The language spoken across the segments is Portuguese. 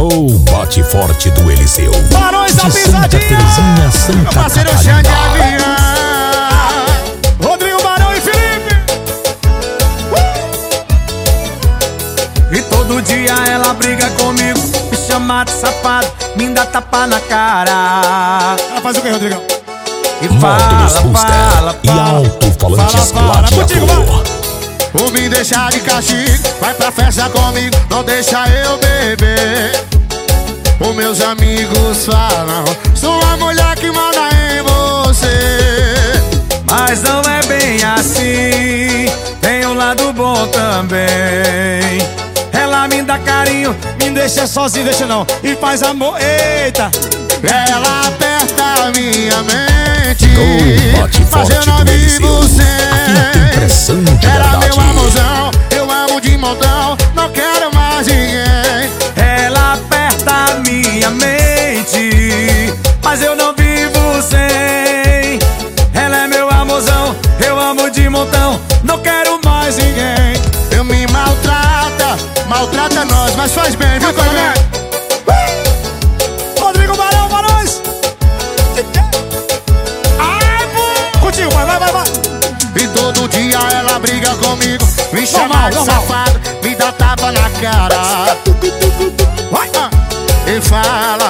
O bate forte do Eliseu. Barões da de Santa Pisadinha. Terezinha, Santa Parceiro Xande Catarina. Avião, Rodrigo Barão e Felipe. E todo dia ela briga comigo, me chama de safado, me dá tapa na cara. Ela faz o que, Rodrigão? E Módulos fala, Booster fala, e alto-falantes Fala, contigo, vai. Gladiador. Ou me deixar de castigo, vai pra festa comigo, não deixa eu beber. Os meus amigos falam, sou a mulher que manda em você. Mas não é bem assim, tem um lado bom também. Ela me dá carinho, Me deixa sozinho, deixa não. E faz amor, eita. Ela aperta minha mente, O bate mas eu forte não do vivo Eliseu. sem. Aqui tem pressão de Era verdade. meu amorzão, eu amo de montão, não quero mais ninguém. ela aperta minha mente, mas eu não vivo sem. Ela é meu amorzão, eu amo de montão, não quero mais ninguém. Eu me maltrata nós, mas faz bem, viu, colega? Rodrigo Barão, Barões. Ai, pô. Contigo, vai. E todo dia ela briga comigo, me chama Normal, de normal. safado, me dá tapa na cara. Vai. E fala.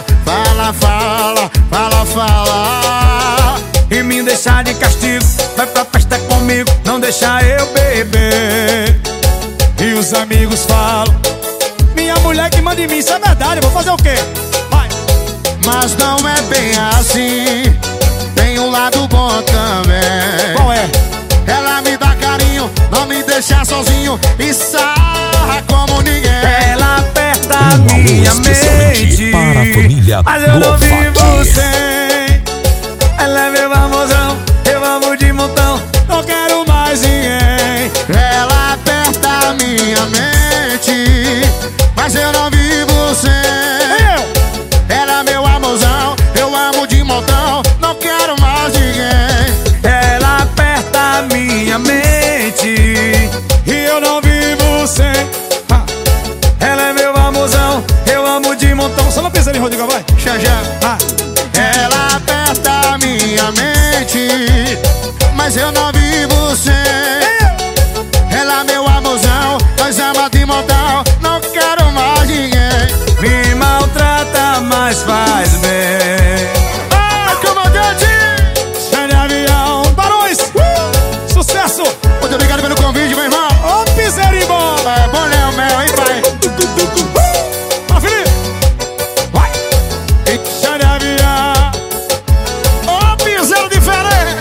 E me deixar de castigo, vai pra festa comigo, não deixa eu beber. E os amigos falam, minha mulher que manda em mim, isso é verdade, eu vou fazer o quê? Vai. Mas não é bem assim, tem um lado bom também. Qual é? Ela me dá carinho, não me deixa sozinho e sarra como ninguém. Ela aperta Um alô minha especialmente mente, para a família mas eu não vivo Glofati. sem. Ela é meu amorzão, eu amo de montão, Não quero mais ninguém. Ela aperta minha mente, mas eu não vivo sem. Eu. Ela é meu amorzão, eu amo de montão, não quero mais ninguém. ela aperta minha mente, E eu não vivo sem. Ah. ela é meu amorzão, eu amo de montão. Só não pisa ali, Rodrigo, vai. Já. Ah. Ela aperta minha mente, mas eu não vivo sem. Ela é meu amorzão, nós ama de montão, não quero mais ninguém. Me maltrata, mas faz bem. Ah, comandante! Xande Avião, Barões. Sucesso. Muito obrigado pelo convite, meu irmão. Ô, piseirinho bom. É bom, né, o mel, hein, pai? Pra Felipe. Vai. Xande Avião. Ô, piseiro diferente.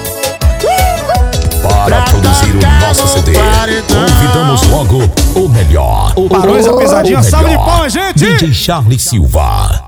Para produzir o nosso CD, convidamos logo o melhor. Barões da Pisadinha, o salve de melhor. palmas, gente. DJ Charles Silva.